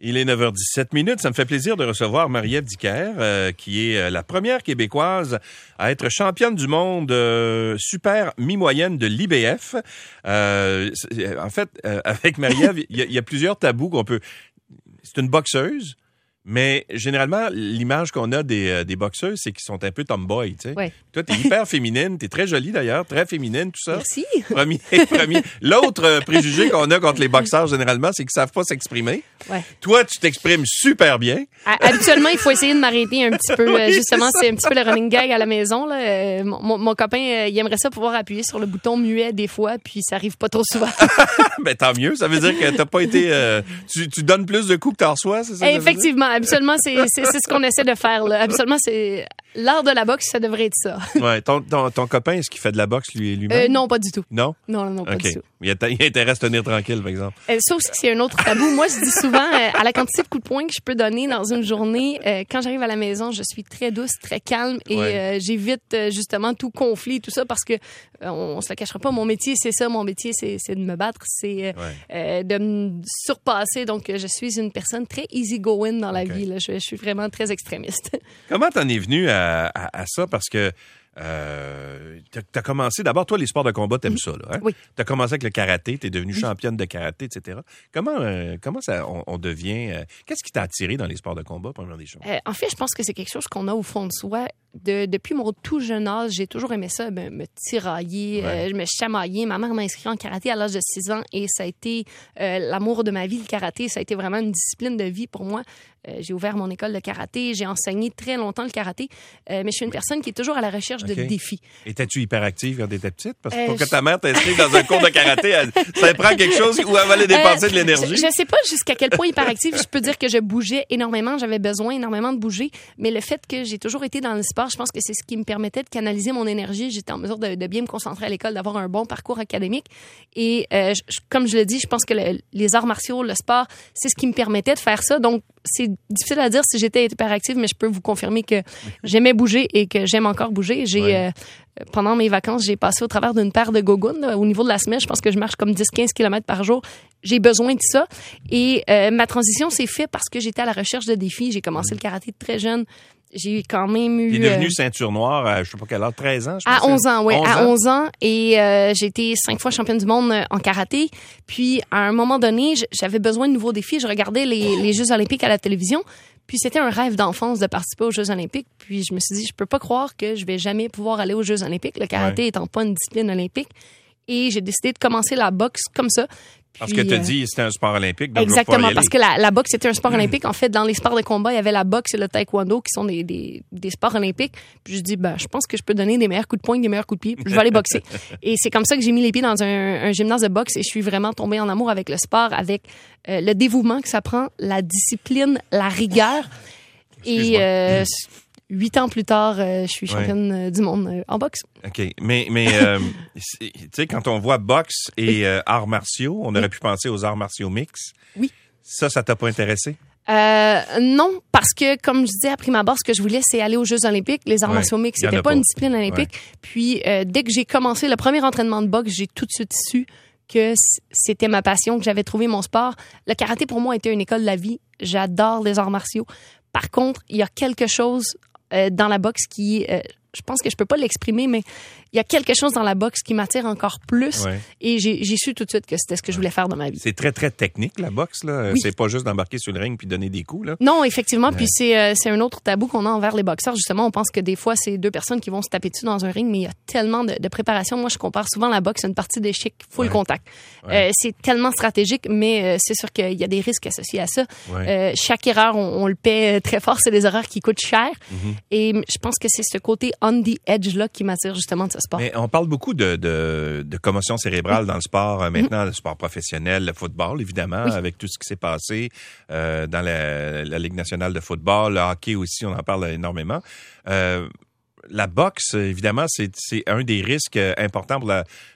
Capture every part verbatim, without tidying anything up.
Il est neuf heures dix-sept minutes. Ça me fait plaisir de recevoir Marie-Ève Dicker, euh, qui est la première Québécoise à être championne du monde euh, super mi-moyenne de l'I B F. Euh, en fait, euh, avec Marie-Ève, il y, y a plusieurs tabous qu'on peut... C'est une boxeuse, mais généralement, l'image qu'on a des, euh, des boxeuses, c'est qu'ils sont un peu tomboy, tu sais. Ouais. Toi, t'es hyper féminine, t'es très jolie d'ailleurs, très féminine, tout ça. Merci. Premier, premier. L'autre euh, préjugé qu'on a contre les boxeurs, généralement, c'est qu'ils savent pas s'exprimer. Ouais. Toi, tu t'exprimes super bien. Habituellement, il faut essayer de m'arrêter un petit peu. Oui, justement, c'est, c'est un petit peu le running gag à la maison. Là. Euh, mon, mon copain, euh, il aimerait ça pouvoir appuyer sur le bouton muet des fois, puis ça arrive pas trop souvent. Ben tant mieux. Ça veut dire que t'as pas été... Euh, tu, tu donnes plus de coups que t'en reçois, c'est ça? Effectivement. Habituellement, c'est, c'est, c'est ce qu'on essaie de faire. Là. Habituellement, c'est... L'art de la boxe, ça devrait être ça. Ouais. Ton, ton, ton copain, est-ce qu'il fait de la boxe lui, lui-même? Euh, non, pas du tout. Non? Non, non, pas okay. du tout. Il a, il a intérêt à se tenir tranquille, par exemple. Euh, ça aussi, c'est un autre tabou. Moi, je dis souvent, euh, à la quantité de coups de poing que je peux donner dans une journée, euh, quand j'arrive à la maison, je suis très douce, très calme et ouais. euh, j'évite euh, justement tout conflit, tout ça, parce que euh, on, on se le cachera pas. Mon métier, c'est ça. Mon métier, c'est, c'est de me battre, c'est euh, ouais. euh, de me surpasser. Donc, je suis une personne très easy-going dans la okay. vie. Là. Je, je suis vraiment très extrémiste. Comment t'en es venu à, à, à ça? Parce que Euh, t'as, t'as commencé, d'abord, toi, les sports de combat, t'aimes ça, là, hein? Oui. T'as commencé avec le karaté, t'es devenue oui. championne de karaté, et cetera. Comment, euh, comment ça, on, on devient, euh, qu'est-ce qui t'a attiré dans les sports de combat, première des choses? Euh, en fait, je pense que c'est quelque chose qu'on a au fond de soi. De, depuis mon tout jeune âge, j'ai toujours aimé ça, me, me tirailler, ouais. euh, me chamailler. Ma mère m'a inscrit en karaté à l'âge de six ans et ça a été euh, l'amour de ma vie, le karaté. Ça a été vraiment une discipline de vie pour moi. Euh, j'ai ouvert mon école de karaté, j'ai enseigné très longtemps le karaté, euh, mais je suis une personne qui est toujours à la recherche okay. de défis. Étais-tu hyperactive quand t'étais petite? Parce que euh, pour que je... ta mère t'inscrive dans un cours de karaté, elle, ça prend quelque chose où elle va aller dépenser euh, de l'énergie? Je, je sais pas jusqu'à quel point hyperactive. Je peux dire que je bougeais énormément, j'avais besoin énormément de bouger, mais le fait que j'ai toujours été dans le sport, je pense que c'est ce qui me permettait de canaliser mon énergie. J'étais en mesure de, de bien me concentrer à l'école, d'avoir un bon parcours académique. Et euh, je, comme je le dis, je pense que le, les arts martiaux, le sport, c'est ce qui me permettait de faire ça. Donc, c'est difficile à dire si j'étais hyperactive, mais je peux vous confirmer que j'aimais bouger et que j'aime encore bouger. J'ai ouais. euh, pendant mes vacances, j'ai passé au travers d'une paire de gogoons. Là, au niveau de la semaine, je pense que je marche comme dix à quinze kilomètres par jour. J'ai besoin de ça. Et euh, ma transition s'est faite parce que j'étais à la recherche de défis. J'ai commencé mmh. le karaté très jeune. J'ai quand même eu... T'es devenue euh, ceinture noire à, je sais pas quel âge, treize ans, je pense. À onze ans, oui, à onze ans. Et euh, j'ai été cinq fois championne du monde en karaté. Puis, à un moment donné, j'avais besoin de nouveaux défis. Je regardais les, les Jeux olympiques à la télévision. Puis, c'était un rêve d'enfance de participer aux Jeux olympiques. Puis, je me suis dit, je peux pas croire que je vais jamais pouvoir aller aux Jeux olympiques, le karaté ouais. étant pas une discipline olympique. Et j'ai décidé de commencer la boxe comme ça. Puis, parce que tu as dit c'était un sport olympique, donc exactement, y parce que la, la boxe c'était un sport olympique. En fait, dans les sports de combat, il y avait la boxe et le taekwondo qui sont des, des, des sports olympiques. Puis je dis, ben, je pense que je peux donner des meilleurs coups de poing, des meilleurs coups de pied. Je vais aller boxer. Et c'est comme ça que j'ai mis les pieds dans un, un gymnase de boxe et je suis vraiment tombée en amour avec le sport, avec euh, le dévouement que ça prend, la discipline, la rigueur. Et euh, huit ans plus tard, euh, je suis championne ouais. du monde euh, en boxe. OK. Mais, mais euh, tu sais, quand on voit boxe et euh, arts martiaux, on aurait oui. pu penser aux arts martiaux mix. Oui. Ça, ça t'a pas intéressé? Euh, non, parce que, comme je disais, à prime abord, ce que je voulais, c'est aller aux Jeux olympiques. Les arts ouais. martiaux mix, c'était pas, pas une discipline olympique. Ouais. Puis, euh, dès que j'ai commencé le premier entraînement de boxe, j'ai tout de suite su que c'était ma passion, que j'avais trouvé mon sport. Le karaté, pour moi, était une école de la vie. J'adore les arts martiaux. Par contre, il y a quelque chose euh, dans la boxe qui... Euh, je pense que je peux pas l'exprimer, mais il y a quelque chose dans la boxe qui m'attire encore plus. Ouais. Et j'ai, j'ai su tout de suite que c'était ce que je voulais faire dans ma vie. C'est très, très technique, la boxe, là. Oui. C'est pas juste d'embarquer sur le ring puis donner des coups, là. Non, effectivement. Ouais. Puis c'est, euh, c'est un autre tabou qu'on a envers les boxeurs. Justement, on pense que des fois, c'est deux personnes qui vont se taper dessus dans un ring, mais il y a tellement de, de préparation. Moi, je compare souvent la boxe à une partie d'échecs full ouais. contact. Ouais. Euh, c'est tellement stratégique, mais euh, c'est sûr qu'il y a des risques associés à ça. Ouais. Euh, chaque erreur, on, on le paie très fort. C'est des erreurs qui coûtent cher. Mm-hmm. Et je pense que c'est ce côté on the edge là qui m'attire justement de ce sport. Mais on parle beaucoup de, de, de commotion cérébrale oui. dans le sport euh, maintenant, mm-hmm. le sport professionnel, le football évidemment, oui. avec tout ce qui s'est passé euh, dans la, la Ligue nationale de football, le hockey aussi, on en parle énormément. Euh, la boxe, évidemment, c'est, c'est un des risques importants pour la,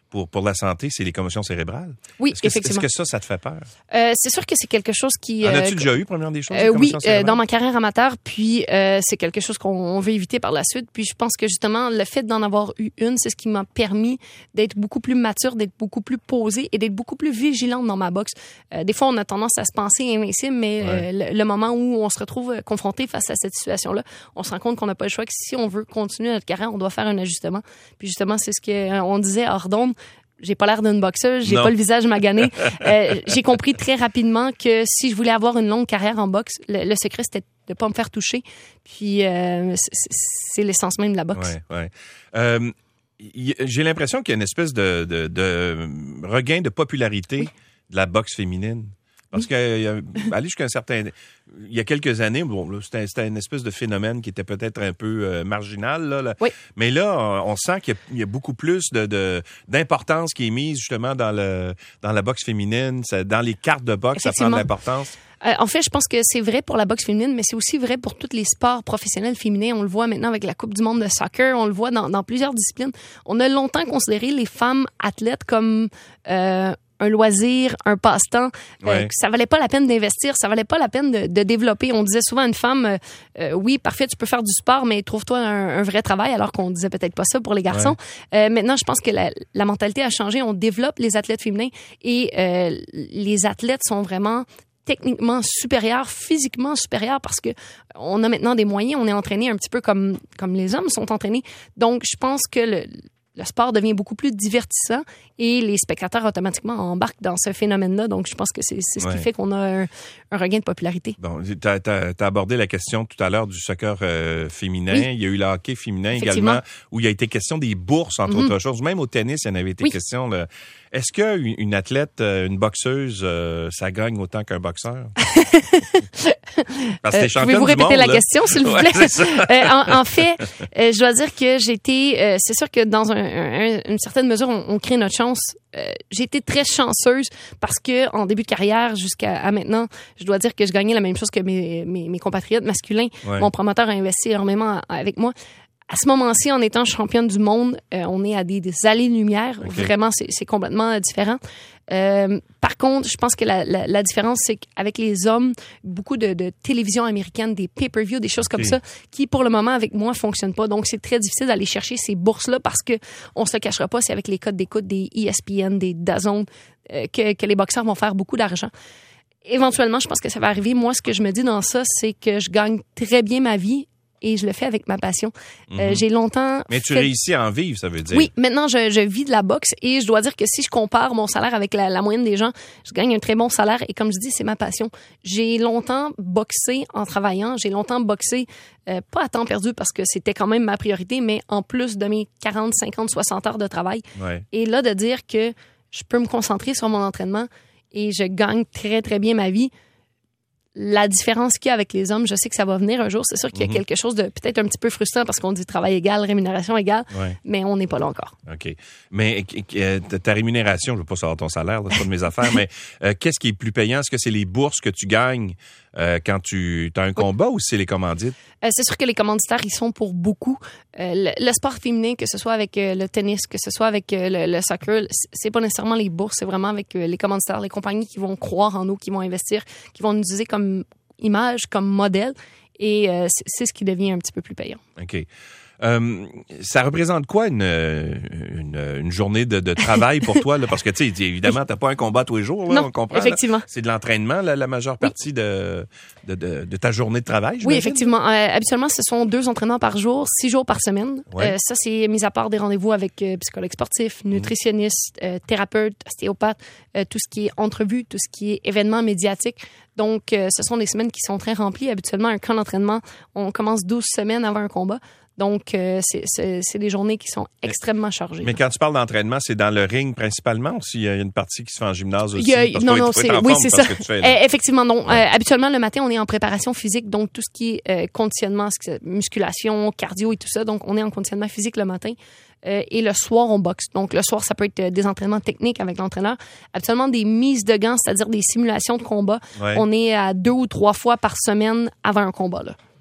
pour, pour la santé, c'est les commotions cérébrales. Oui, est-ce que, effectivement. Est-ce que ça, ça te fait peur? Euh, c'est sûr que c'est quelque chose qui... En as-tu euh, déjà eu, premièrement, des choses? Euh, des oui, commotions euh, cérébrales? dans ma carrière amateur, puis euh, c'est quelque chose qu'on on veut éviter par la suite. Puis je pense que justement, le fait d'en avoir eu une, c'est ce qui m'a permis d'être beaucoup plus mature, d'être beaucoup plus posée et d'être beaucoup plus vigilante dans ma boxe. Euh, des fois, on a tendance à se penser invincible, mais Ouais. euh, le, le moment où on se retrouve confronté face à cette situation-là, on se rend compte qu'on n'a pas le choix, que si on veut continuer notre carrière, on doit faire un ajustement. Puis justement, c'est ce qu'on disait hors d'onde. J'ai pas l'air d'une boxeuse, j'ai Non. pas le visage magané. Euh, j'ai compris très rapidement que si je voulais avoir une longue carrière en boxe, le, le secret c'était de pas me faire toucher. Puis euh, c'est, c'est l'essence même de la boxe. Ouais, ouais. Euh, y- j'ai l'impression qu'il y a une espèce de, de, de regain de popularité Oui. de la boxe féminine. Parce que euh, aller jusqu'à un certain... Il y a quelques années, bon, là, c'était, c'était une espèce de phénomène qui était peut-être un peu euh, marginal. Là, là. Oui. Mais là, on, on sent qu'il y a, il y a beaucoup plus de, de, d'importance qui est mise justement dans, le, dans la boxe féminine. Ça, dans les cartes de boxe, ça prend de l'importance. Euh, en fait, je pense que c'est vrai pour la boxe féminine, mais c'est aussi vrai pour tous les sports professionnels féminins. On le voit maintenant avec la Coupe du monde de soccer, on le voit dans, dans plusieurs disciplines. On a longtemps considéré les femmes athlètes comme... Euh, un loisir, un passe-temps, Ouais. euh, que ça valait pas la peine d'investir, ça valait pas la peine de, de développer. On disait souvent à une femme, euh, euh, oui, parfait, tu peux faire du sport, mais trouve-toi un, un vrai travail, alors qu'on disait peut-être pas ça pour les garçons. Ouais. Euh, maintenant, je pense que la, la mentalité a changé. On développe les athlètes féminins et euh, les athlètes sont vraiment techniquement supérieurs, physiquement supérieurs, parce que on a maintenant des moyens, on est entraîné un petit peu comme comme les hommes sont entraînés. Donc, je pense que le le sport devient beaucoup plus divertissant et les spectateurs automatiquement embarquent dans ce phénomène-là. Donc, je pense que c'est, c'est ce ouais. qui fait qu'on a un, un regain de popularité. Bon, tu as abordé la question tout à l'heure du soccer euh, féminin. Oui. Il y a eu le hockey féminin également, où il a été question des bourses, entre mm-hmm. autres choses. Même au tennis, il y en avait été oui. question. Là. Est-ce qu'une une athlète, une boxeuse, euh, ça gagne autant qu'un boxeur? Parce que euh, Pouvez-vous répéter monde, la là. question, s'il vous plaît? Ouais, euh, en, en fait, euh, je dois dire que j'ai été... Euh, c'est sûr que dans un, un, une certaine mesure, on, on crée notre chance. Euh, j'ai été très chanceuse parce que en début de carrière jusqu'à à maintenant, je dois dire que je gagnais la même chose que mes, mes, mes compatriotes masculins. Ouais. Mon promoteur a investi énormément avec moi. À ce moment-ci, en étant championne du monde, euh, on est à des, des allées-lumière. Okay. Vraiment, c'est, c'est complètement différent. Euh, par contre, je pense que la, la, la différence, c'est qu'avec les hommes, beaucoup de, de télévision américaine, des pay-per-view, des choses okay. comme ça, qui pour le moment avec moi fonctionnent pas. Donc, c'est très difficile d'aller chercher ces bourses-là parce que on se le cachera pas, c'est avec les codes d'écoute des E S P N, des DAZN, euh, que, que les boxeurs vont faire beaucoup d'argent. Éventuellement, je pense que ça va arriver. Moi, ce que je me dis dans ça, c'est que je gagne très bien ma vie. Et je le fais avec ma passion. Mm-hmm. Euh, j'ai longtemps... Mais tu fait... réussis à en vivre, ça veut dire? Oui, maintenant, je, je vis de la boxe et je dois dire que si je compare mon salaire avec la, la moyenne des gens, je gagne un très bon salaire et comme je dis, c'est ma passion. J'ai longtemps boxé en travaillant. J'ai longtemps boxé, euh, pas à temps perdu parce que c'était quand même ma priorité, mais en plus de mes quarante, cinquante, soixante heures de travail. Ouais. Et là, de dire que je peux me concentrer sur mon entraînement et je gagne très, très bien ma vie. La différence qu'il y a avec les hommes, je sais que ça va venir un jour. C'est sûr qu'il y a mm-hmm. quelque chose de peut-être un petit peu frustrant parce qu'on dit travail égal, rémunération égale, ouais. mais on n'est pas là encore. OK. Mais euh, ta rémunération, je ne veux pas savoir ton salaire, c'est pas de mes affaires, mais euh, qu'est-ce qui est plus payant? Est-ce que c'est les bourses que tu gagnes euh, quand tu as un combat oui. ou c'est les commandites? Euh, c'est sûr que les commanditaires, ils sont pour beaucoup. Euh, le, le sport féminin, que ce soit avec euh, le tennis, que ce soit avec euh, le, le soccer, c'est pas nécessairement les bourses, c'est vraiment avec euh, les commanditaires, les compagnies qui vont croire en nous, qui vont investir, qui vont nous utiliser comme image, comme modèle. Et euh, c'est, c'est ce qui devient un petit peu plus payant. OK. Euh, ça représente quoi une, une, une journée de, de travail pour toi? Là? Parce que, tu sais, évidemment, t'as pas un combat tous les jours, là, non, on comprend. Effectivement. Là. C'est de l'entraînement, là, la majeure partie oui. de, de, de, de ta journée de travail, Oui, effectivement. Euh, habituellement, ce sont deux entraînements par jour, six jours par semaine. Ouais. Euh, ça, c'est mis à part des rendez-vous avec euh, psychologue sportif, nutritionniste, euh, thérapeute, ostéopathe, euh, tout ce qui est entrevue, tout ce qui est événement médiatique. Donc, euh, ce sont des semaines qui sont très remplies. Habituellement, un camp d'entraînement, on commence douze semaines avant un combat. Donc, euh, c'est, c'est, c'est des journées qui sont extrêmement chargées. Mais quand tu parles d'entraînement, c'est dans le ring principalement ou s'il y a une partie qui se fait en gymnase aussi? Il y a, parce non, que, non, c'est, oui, c'est ça. Fais, euh, effectivement, non. Ouais. Euh, habituellement, le matin, on est en préparation physique, donc tout ce qui est euh, conditionnement, musculation, cardio et tout ça. Donc, on est en conditionnement physique le matin. Euh, et le soir, on boxe. Donc, le soir, ça peut être des entraînements techniques avec l'entraîneur. Habituellement, des mises de gants, c'est-à-dire des simulations de combat. Ouais. On est à deux ou trois fois par semaine avant un combat, là.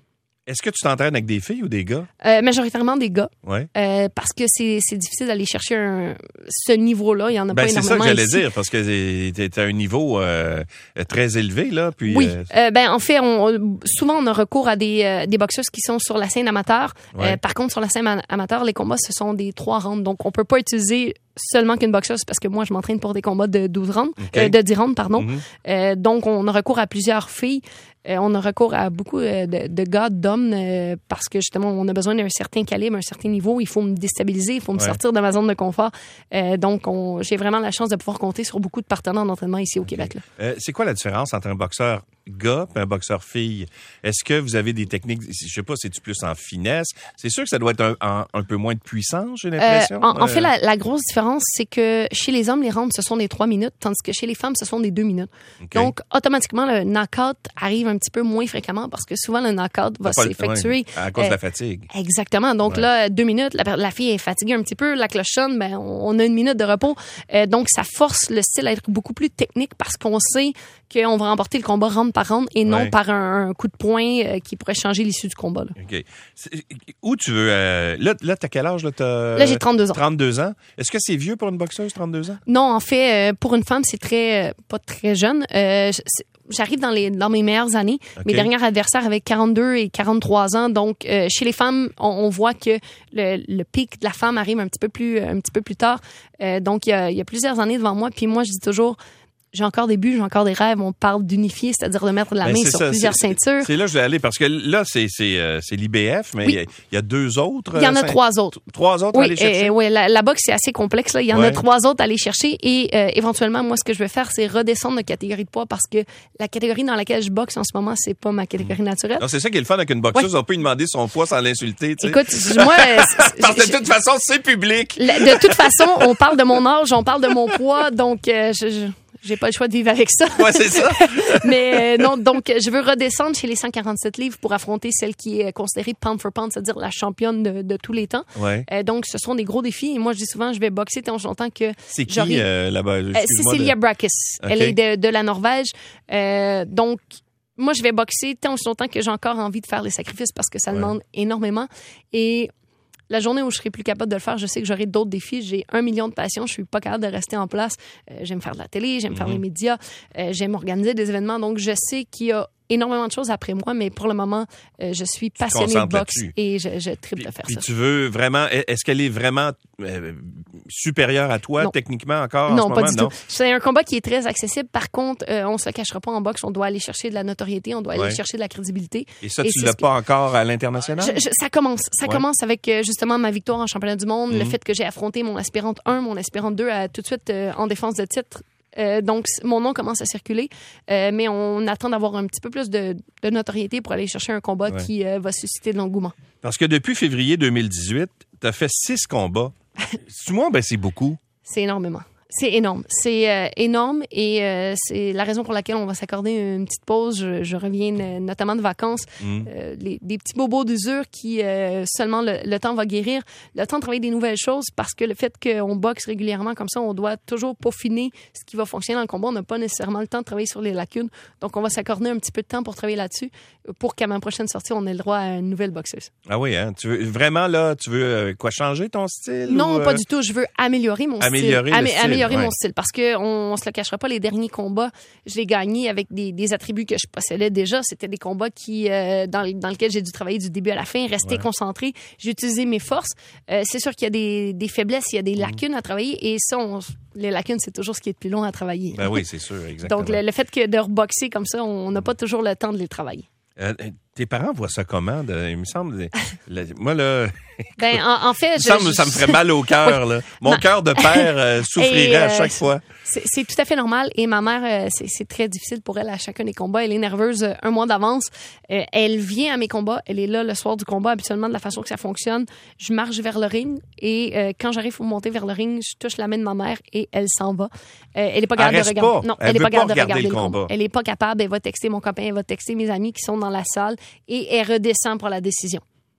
Est-ce que tu t'entraînes avec des filles ou des gars? Euh, majoritairement des gars. Ouais. Euh, parce que c'est, c'est difficile d'aller chercher un, ce niveau-là. Il n'y en a ben, pas c'est énormément ça que j'allais ici. dire, parce que tu as un niveau euh, très élevé, là. Puis, Oui. euh, Euh, ben, en fait, on, on- souvent, on a recours à des, euh, des boxeuses qui sont sur la scène amateur. Ouais. Euh, par contre, sur la scène ama- amateur, les combats, ce sont des trois rounds. Donc, on peut pas utiliser seulement qu'une boxeuse parce que moi, je m'entraîne pour des combats de douze rounds, OK. euh, de dix rounds, pardon. Mhm. Euh, donc, on a recours à plusieurs filles. Euh, on a recours à beaucoup euh, de, de gars, d'hommes, euh, parce que justement, on a besoin d'un certain calibre, un certain niveau. Il faut me déstabiliser, il faut me Ouais. sortir de ma zone de confort. Euh, donc, on, j'ai vraiment la chance de pouvoir compter sur beaucoup de partenaires d'entraînement ici au Québec. Là. Euh, c'est quoi la différence entre un boxeur gars et un boxeur fille? Est-ce que vous avez des techniques, je sais pas, c'est-tu plus en finesse? C'est sûr que ça doit être un, un, un peu moins de puissance, j'ai Euh, l'impression. en, en Euh, fait, la, la grosse différence, c'est que chez les hommes, les rounds, ce sont des trois minutes, tandis que chez les femmes, ce sont des deux minutes. OK. Donc, automatiquement, le knockout arrive un petit peu moins fréquemment parce que souvent, le knockout va T'as pas le- s'effectuer. ouais, à cause euh, de la fatigue. Exactement. Donc Ouais. là, deux minutes, la, la fille est fatiguée un petit peu, la cloche sonne, ben, on, on a une minute de repos. Euh, donc, ça force le style à être beaucoup plus technique parce qu'on sait qu'on va remporter le combat round par round et non Ouais. par un, un coup de poing euh, qui pourrait changer l'issue du combat. Là, OK. C'est- Où tu veux... euh, là, là t'as quel âge? Là, t'as, Là, j'ai trente-deux ans. trente-deux ans. Est-ce que c'est vieux pour une boxeuse, trente-deux ans? Non, en fait, euh, pour une femme, c'est très, euh, pas très jeune. Euh, c'est- J'arrive dans les dans mes meilleures années. OK. Mes derniers adversaires avaient quarante-deux et quarante-trois ans. Donc, euh, chez les femmes, on, on voit que le, le pic de la femme arrive un petit peu plus un petit peu plus tard. Euh, donc, il y a, il y a plusieurs années devant moi. Puis moi, je dis toujours, j'ai encore des buts, j'ai encore des rêves. On parle d'unifier, c'est-à-dire de mettre la Ben, main c'est sur ça, plusieurs c'est- ceintures. C'est là que je vais aller, parce que là, c'est c'est euh, c'est l'I B F, mais il Oui. y a- il y, a deux autres. Il y en a euh, trois autres. Trois autres à Oui, aller chercher? euh, ouais, la, la boxe, c'est assez complexe. Là. Il y en Ouais. a trois autres à aller chercher. Et euh, éventuellement, moi, ce que je vais faire, c'est redescendre de catégorie de poids parce que la catégorie dans laquelle je boxe en ce moment, c'est pas ma catégorie naturelle. Non, c'est ça qui est le fun avec une boxeuse. On peut lui demander son poids sans l'insulter. tu sais. Écoute, moi, euh, c'est- Parce que je- de toute façon, c'est public. La- de toute façon, on parle de mon âge, on parle de mon poids, donc euh, je, je j'ai pas le choix de vivre avec ça. Ouais, c'est ça. Mais euh, non, donc je veux redescendre chez les cent quarante-sept livres pour affronter celle qui est considérée pound for pound, c'est-à-dire la championne de, de tous les temps. Ouais. Euh, donc ce sont des gros défis et moi je dis souvent je vais boxer tant longtemps que C'est qui j'aurai- euh, là-bas? Euh, Excuse-moi Cecilia de- Brækhus. OK. Elle est de, de la Norvège. Euh, donc, moi, je vais boxer tant aussi longtemps que j'ai encore envie de faire les sacrifices parce que ça Ouais. demande énormément. Et la journée où je serai plus capable de le faire, je sais que j'aurai d'autres défis. J'ai un million de passions. Je suis pas capable de rester en place. Euh, j'aime faire de la télé, j'aime faire Mhm. les médias, euh, j'aime organiser des événements. Donc, je sais qu'il y a énormément de choses après moi, mais pour le moment, euh, je suis te passionnée de concentres boxe là-dessus. et je, je tripe Puis, de faire puis ça. tu veux vraiment... Est-ce qu'elle est vraiment euh, supérieure à toi, Non. techniquement, encore, en Non, ce pas moment? du tout. C'est un combat qui est très accessible. Par contre, euh, on se le cachera pas en boxe. On doit aller chercher de la notoriété, on doit aller Ouais. chercher de la crédibilité. Et ça, Et tu c'est l'as ce que- pas encore à l'international? Je- je- ça commence. Ça Ouais. commence avec euh, justement ma victoire en championnat du monde, le Mhm. fait que j'ai affronté mon aspirante un, mon aspirante deux à, tout de suite euh, en défense de titre. Euh, donc, c- mon nom commence à circuler, euh, mais on attend d'avoir un petit peu plus de, de notoriété pour aller chercher un combat Ouais. qui euh, va susciter de l'engouement. Parce que depuis février deux mille dix-huit, tu as fait six combats. C'est moi, ben c'est beaucoup. C'est énormément. C'est énorme. C'est euh, énorme et euh, c'est la raison pour laquelle on va s'accorder une petite pause. Je, je reviens euh, notamment de vacances. Mm. Euh, les, des petits bobos d'usure qui, euh, seulement le, le temps va guérir. Le temps de travailler des nouvelles choses parce que le fait qu'on boxe régulièrement comme ça, on doit toujours peaufiner ce qui va fonctionner dans le combat. On n'a pas nécessairement le temps de travailler sur les lacunes. Donc, on va s'accorder un petit peu de temps pour travailler là-dessus pour qu'à ma prochaine sortie, on ait le droit à une nouvelle boxeuse. Ah oui, hein? Tu veux, vraiment, là, tu veux euh, quoi, changer ton style? Non, ou, pas euh, du tout. Je veux améliorer mon Améliorer style. le style, améliorer ouais. mon style. Parce que on, on se le cachera pas, les derniers combats, je l'ai gagné avec des, des attributs que je possédais déjà. C'était des combats qui, euh, dans, dans lesquels j'ai dû travailler du début à la fin, rester Ouais. concentré. J'ai utilisé mes forces. Euh, c'est sûr qu'il y a des, des faiblesses, il y a Mm. des lacunes à travailler. Et ça, on, les lacunes, c'est toujours ce qui est le plus long à travailler. Ben oui, c'est sûr, exactement. Donc, le, le fait que de reboxer comme ça, on n'a pas toujours le temps de les travailler. Euh, tes parents voient ça comment? de- il me semble... le- moi, là... Ben, en, en fait, il me je, semble, je- ça me ferait mal au cœur, là. Mon Ma- cœur de père euh, souffrirait Et, à euh, chaque fois. C'est, c'est tout à fait normal. Et ma mère, euh, c'est, c'est très difficile pour elle à chacun des combats. Elle est nerveuse euh, un mois d'avance. Euh, elle vient à mes combats. Elle est là le soir du combat, habituellement de la façon que ça fonctionne. Je marche vers le ring et euh, quand j'arrive pour monter vers le ring, je touche la main de ma mère et elle s'en va. Euh, elle est pas Elle capable de reste regarder. pas. Non, Elle elle est veut pas pas capable de regarder regarder le le combat. combat. Elle est pas capable. Elle va texter mon copain, elle va texter mes amis qui sont dans la salle et elle redescend pour la décision.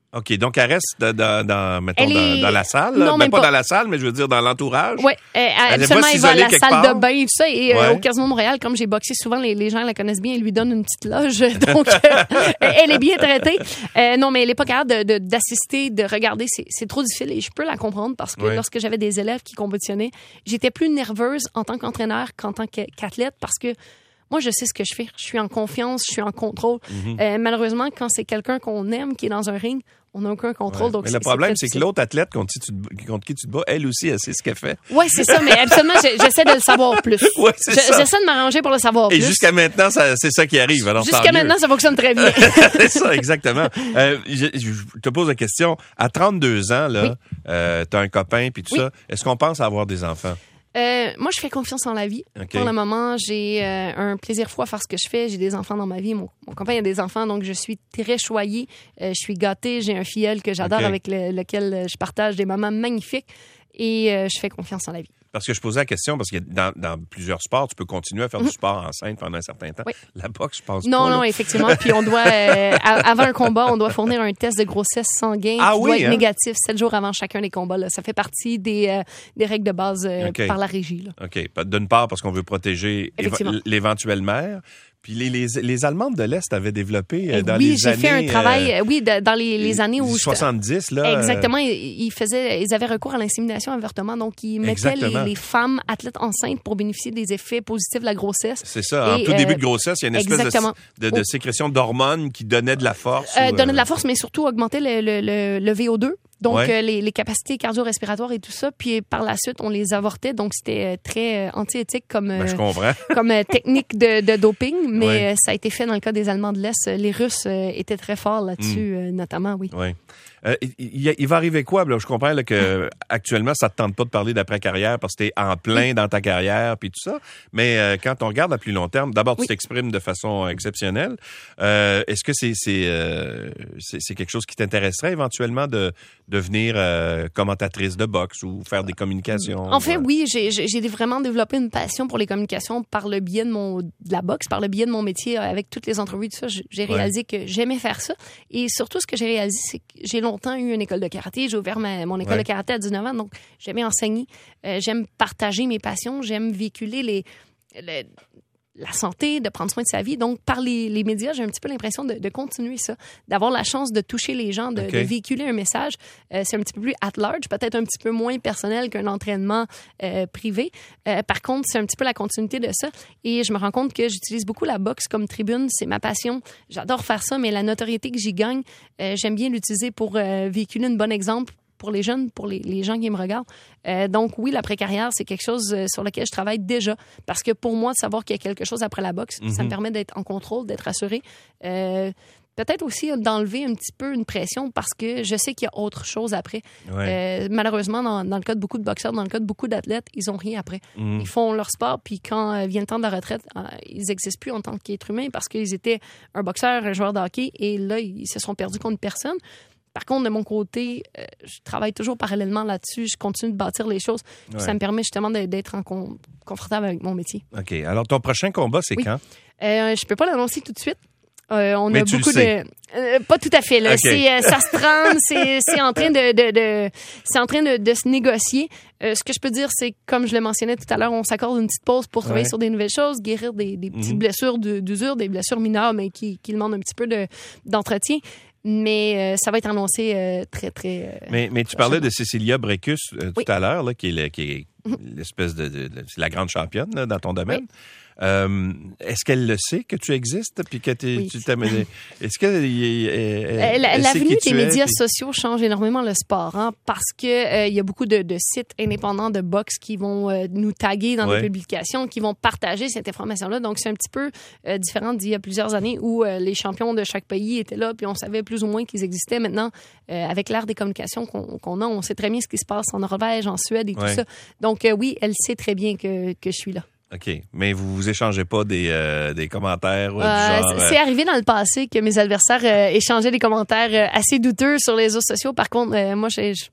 OK, donc elle reste dans, dans, dans mettons, Elle dans, est... dans la salle. Non, ben, même pas, pas dans la salle, mais je veux dire dans l'entourage. Oui, euh, absolument, elle va à la salle part. de bain et tout ça. Et ouais. euh, au Casino Montréal, comme j'ai boxé souvent, les, les gens la connaissent bien, ils lui donnent une petite loge. Donc, euh, elle est bien traitée. Euh, non, mais elle n'est pas capable de, de, d'assister, de regarder. C'est, c'est trop difficile et je peux la comprendre parce que ouais. lorsque j'avais des élèves qui compétitionnaient, j'étais plus nerveuse en tant qu'entraîneur qu'en tant qu'athlète parce que moi, je sais ce que je fais. Je suis en confiance, je suis en contrôle. Mm-hmm. Euh, malheureusement, quand c'est quelqu'un qu'on aime qui est dans un ring, on n'a aucun contrôle. Ouais. Donc mais c'est, le problème, c'est, c'est que l'autre athlète contre qui, tu te, contre qui tu te bats, elle aussi, elle sait ce qu'elle fait. Oui, c'est ça, mais absolument, j'essaie de le savoir plus. Ouais, c'est je, ça. J'essaie de m'arranger pour le savoir Et plus. Et jusqu'à maintenant, ça, c'est ça qui arrive. Alors, jusqu'à maintenant, mieux. Ça fonctionne très bien. C'est ça, exactement. Euh, je, je te pose la question. À trente-deux ans, là, oui. euh, tu as un copain puis tout oui. ça. Est-ce qu'on pense à avoir des enfants? Euh, moi, je fais confiance en la vie. Okay. Pour le moment, j'ai euh, un plaisir fou à faire ce que je fais. J'ai des enfants dans ma vie. Mon, mon copain a des enfants, donc je suis très choyée. Euh, je suis gâtée. J'ai un filleul que j'adore, okay. avec le, lequel je partage des moments magnifiques. Et euh, je fais confiance en la vie. Parce que je posais la question, parce que dans, dans plusieurs sports, tu peux continuer à faire mmh. du sport enceinte pendant un certain temps. Oui. La boxe, je pense non, pas. Non, non, effectivement. Puis on doit, euh, avant un combat, on doit fournir un test de grossesse sanguin ah, qui oui, doit être hein? négatif sept jours avant chacun des combats. Là. Ça fait partie des, euh, des règles de base euh, okay. par la régie. Là. OK. D'une part, parce qu'on veut protéger év- l'éventuelle mère. Puis les, les, les Allemandes de l'Est avaient développé euh, dans oui, les années... Oui, j'ai fait un travail, euh, oui, de, dans les, les années où... soixante-dix, là. Exactement. Euh... Ils, faisaient, ils avaient recours à l'insémination avortement. Donc, ils mettaient les, les femmes athlètes enceintes pour bénéficier des effets positifs de la grossesse. C'est ça. En Et, tout euh, début de grossesse, il y a une espèce de, de, de sécrétion d'hormones qui donnait de la force. Euh, ou, donnait de la force, mais surtout augmentait le, le, le, le V O deux. Donc, ouais. euh, les, les capacités cardio-respiratoires et tout ça. Puis, par la suite, on les avortait. Donc, c'était euh, très euh, anti-éthique comme, euh, ben, je comprends. comme euh, technique de, de doping. Mais ouais. euh, ça a été fait dans le cas des Allemands de l'Est. Les Russes euh, étaient très forts là-dessus, mm. euh, notamment, oui. Oui. Euh, il, il va arriver quoi? Là? Je comprends là, que actuellement, ça te tente pas de parler d'après-carrière parce que t'es en plein dans ta carrière puis tout ça. Mais euh, quand on regarde à plus long terme, d'abord, tu oui. t'exprimes de façon exceptionnelle. Euh, est-ce que c'est c'est, euh, c'est c'est quelque chose qui t'intéresserait éventuellement de devenir euh, commentatrice de boxe ou faire des communications? En fait, oui, j'ai, j'ai vraiment développé une passion pour les communications par le biais de mon de la boxe, par le biais de mon métier avec toutes les entrevues, tout ça. J'ai réalisé ouais. que j'aimais faire ça. Et surtout, ce que j'ai réalisé, c'est que j'ai longtemps eu une école de karaté. J'ai ouvert ma, mon école ouais. de karaté à dix-neuf ans, donc j'aimais enseigner. Euh, j'aime partager mes passions. J'aime véhiculer les, les, la santé, de prendre soin de sa vie. Donc, par les, les médias, j'ai un petit peu l'impression de, de continuer ça, d'avoir la chance de toucher les gens, de, okay. de véhiculer un message. Euh, c'est un petit peu plus at large, peut-être un petit peu moins personnel qu'un entraînement euh, privé. Euh, par contre, c'est un petit peu la continuité de ça. Et je me rends compte que j'utilise beaucoup la boxe comme tribune. C'est ma passion. J'adore faire ça, mais la notoriété que j'y gagne, euh, j'aime bien l'utiliser pour euh, véhiculer un bon exemple pour les jeunes, pour les, les gens qui me regardent. Euh, donc oui, l'après-carrière, c'est quelque chose euh, sur lequel je travaille déjà. Parce que pour moi, de savoir qu'il y a quelque chose après la boxe, mm-hmm. ça me permet d'être en contrôle, d'être assuré. Euh, peut-être aussi d'enlever un petit peu une pression parce que je sais qu'il y a autre chose après. Ouais. Euh, malheureusement, dans, dans le cas de beaucoup de boxeurs, dans le cas de beaucoup d'athlètes, ils n'ont rien après. Mm. Ils font leur sport, puis quand euh, vient le temps de la retraite, euh, ils n'existent plus en tant qu'êtres humains parce qu'ils étaient un boxeur, un joueur de hockey, et là, ils se sont perdus contre personne. Par contre, de mon côté, euh, je travaille toujours parallèlement là-dessus. Je continue de bâtir les choses. Ouais. Ça me permet justement d'être en con- confortable avec mon métier. OK. Alors, ton prochain combat, c'est oui. quand? Euh, je peux pas l'annoncer tout de suite. Euh, on Mais a tu beaucoup le sais. de euh, pas tout à fait là. Okay. C'est euh, ça se trame, c'est c'est en train de, de, de c'est en train de, de se négocier. Euh, ce que je peux dire, c'est comme je le mentionnais tout à l'heure, on s'accorde une petite pause pour travailler ouais. sur des nouvelles choses, guérir des, des petites mm-hmm. blessures de, d'usure, des blessures mineures, mais qui qui demandent un petit peu de d'entretien. Mais euh, ça va être annoncé euh, très, très... Euh, mais, mais tu parlais de Cecilia Brækhus euh, tout oui. à l'heure, là, qui est, le, qui est l'espèce de, de, de... C'est la grande championne là, dans ton domaine. Oui. Euh, est-ce qu'elle le sait que tu existes puis que t'es, oui. tu t'amènes... Est-ce que elle, elle, elle, la, elle la sait venue qui des tu médias es, puis... sociaux change énormément le sport, hein, parce que il euh, y a beaucoup de, de sites indépendants de boxe qui vont euh, nous taguer dans ouais. des publications, qui vont partager cette information-là. Donc c'est un petit peu euh, différent d'il y a plusieurs années où euh, les champions de chaque pays étaient là, puis on savait plus ou moins qu'ils existaient. Maintenant, euh, avec l'ère des communications qu'on, qu'on a, on sait très bien ce qui se passe en Norvège, en Suède et ouais. tout ça. Donc euh, oui, elle sait très bien que que je suis là. OK. Mais vous vous échangez pas des, euh, des commentaires euh, euh, du genre... C'est euh... arrivé dans le passé que mes adversaires euh, échangeaient des commentaires euh, assez douteux sur les réseaux sociaux. Par contre, euh, moi, je, je,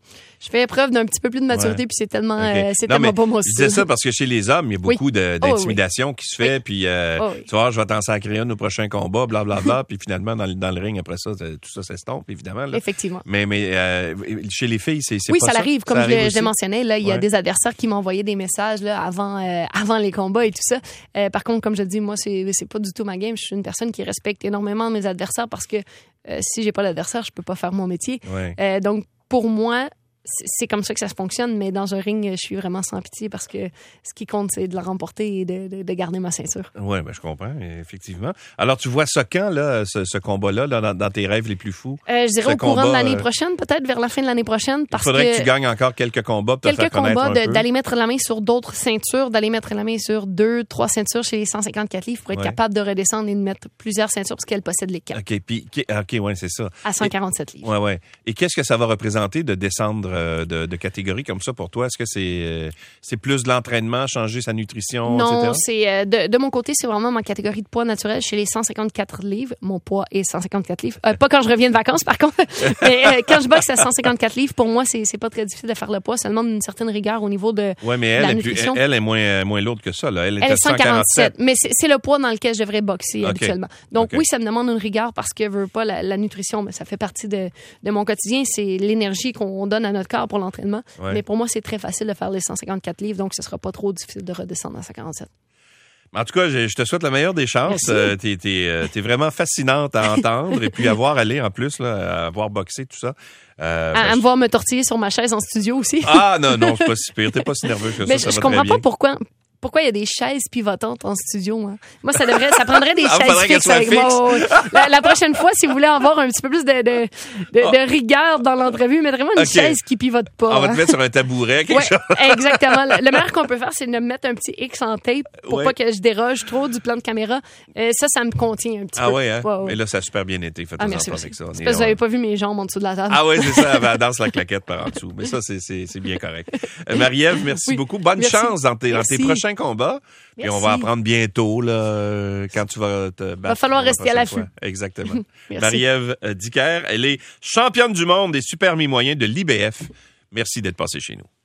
Je fais preuve d'un petit peu plus de maturité, Ouais. puis c'est tellement, Okay. euh, c'est Non, tellement mais pas mon je style. disais ça parce que chez les hommes, il y a beaucoup Oui. de, Oh, d'intimidation qui se fait, Oui. puis euh, Oh, oui. tu vois, je vais t'en sacrer une au prochain combat, blablabla, bla, bla, puis finalement, dans, le- dans le ring, après ça, tout ça s'estompe, évidemment. Là. Effectivement. Mais, mais euh, chez les filles, c'est, c'est Oui, pas ça ça. l'arrive. Comme Ça je, l'ai- arrive je l'ai aussi? mentionné, là, il y a Ouais. des adversaires qui m'envoyaient des messages là, avant, euh, avant les combats et tout ça. Euh, par contre, comme je dis, moi, c'est, c'est pas du tout ma game. Je suis une personne qui respecte énormément mes adversaires parce que euh, si j'ai pas l'adversaire, je peux pas faire mon métier. Ouais. Euh, donc, pour moi, c'est c'est comme ça que ça se fonctionne, mais dans un ring, je suis vraiment sans pitié parce que ce qui compte, c'est de la remporter et de, de, de garder ma ceinture. Oui, ben, je comprends, effectivement. Alors, tu vois ça quand, là, ce, ce combat-là, là, dans, dans tes rêves les plus fous? Euh, je dirais Ce au courant combat, de l'année euh, prochaine, peut-être vers la fin de l'année prochaine, parce Il faudrait que... que tu gagnes encore quelques combats pour te quelques faire connaître combats, un de- peu. d'aller mettre la main sur d'autres ceintures, d'aller mettre la main sur deux, trois ceintures chez les cent cinquante-quatre livres pour être Ouais. capable de redescendre et de mettre plusieurs ceintures parce qu'elle possède les quatre OK, puis, qui- OK, ouais, c'est ça. à cent quarante-sept livres. Ouais, ouais. Et qu'est-ce que ça va représenter de descendre euh, de, de catégorie comme ça pour toi? Est-ce que c'est euh, c'est plus de l'entraînement, changer sa nutrition, Non, et cetera? c'est euh, de, de mon côté, c'est vraiment ma catégorie de poids naturel chez les cent cinquante-quatre livres. Mon poids est cent cinquante-quatre livres. Euh, pas quand je reviens de vacances, par contre. Mais euh, quand je boxe à cent cinquante-quatre livres, pour moi, c'est c'est pas très difficile de faire le poids. Ça demande une certaine rigueur au niveau de Ouais, mais la elle, est, plus, nutrition. elle, elle est moins, euh, moins lourde que ça. Là. Elle, Elle à est cent quarante-sept, mais c'est c'est le poids dans lequel je devrais boxer OK. habituellement. Donc OK. oui, ça me demande une rigueur parce que veux pas la, la nutrition, mais ça fait partie de, de mon quotidien. C'est l'énergie qu'on donne à notre corps pour l'entraînement. Ouais. Mais pour moi, c'est très facile de faire les cent cinquante-quatre livres, donc ce sera pas trop difficile de redescendre à cent quarante-sept. En tout cas, je, je te souhaite la meilleure des chances. Merci. Euh, t'es, t'es, euh, t'es vraiment fascinante à entendre et puis à voir aller en plus, là, à voir boxer, tout ça. Euh, À, ben, à je- me voir me tortiller sur ma chaise en studio aussi. Ah non, non, c'est pas si pire. T'es pas si nerveux que mais ça. je, ça je va comprends très pas bien. pourquoi. Pourquoi il y a des chaises pivotantes en studio? Moi, moi ça devrait, ça prendrait des Ah, chaises faudrait qu'elles fixes soient avec fixes. moi. Ouais, ouais. La, la prochaine fois, si vous voulez avoir un petit peu plus de, de, de, Ah. de rigueur dans l'entrevue, mettrez-moi une Ok. chaise qui pivote pas. On va te hein. mettre sur un tabouret, quelque Ouais, chose. exactement. Le le meilleur qu'on peut faire, c'est de me mettre un petit X en tape pour Ouais. pas que je déroge trop du plan de caméra. Euh, ça, ça me contient un petit Ah peu. ouais, hein? Ouais, ouais. Mais là, ça a super bien été. Faites Ah, en merci, pas merci. avec ça. On C'est est- parce que vous on- n'avez pas vu mes jambes en dessous de la table. Ah oui, c'est ça, elle danse la claquette par en dessous. Mais ça, c'est, c'est, c'est bien correct. Euh, Marie-Ève, merci Oui, beaucoup. Bonne merci. chance dans tes, dans tes Merci. prochains combats. Puis on va Merci. apprendre bientôt, là, euh, quand tu vas te battre. Va falloir pour la rester à prochaine l'affût. fois. Exactement. Merci. Marie-Ève euh, Dicker, elle est championne du monde des super mi-moyens de l'I B F. Merci d'être passée chez nous.